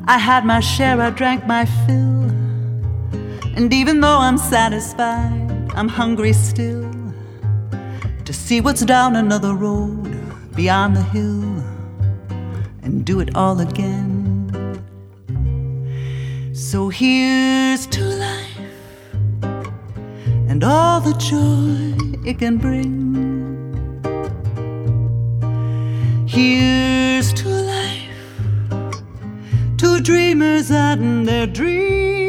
I had my share, I drank my fill. And even though I'm satisfied, I'm hungry still to see what's down another road beyond the hill and do it all again. So here's to life and all the joy it can bring. Here's to life, to dreamers and their dreams.